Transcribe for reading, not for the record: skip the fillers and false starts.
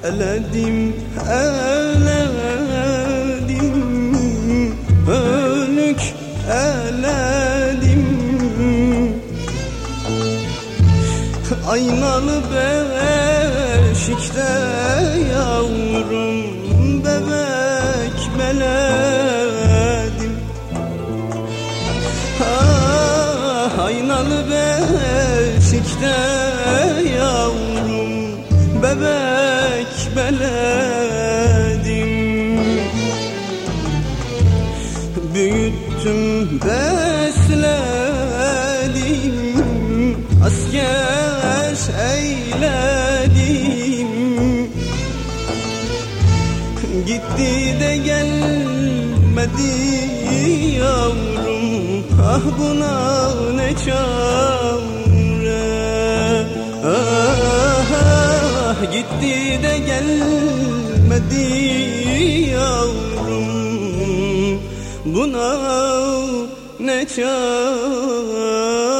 Eledim, eledim, ölük eledim. Aynalı beşikte yavrum bebek beledim. Aynalı beşikte yavrum bebek beledim. Büyüttüm, besledim, asker eyledim. Gitti de gelmedi yavrum, ah buna ne çare. Gitti de gelmedi yavrum, buna ne çare.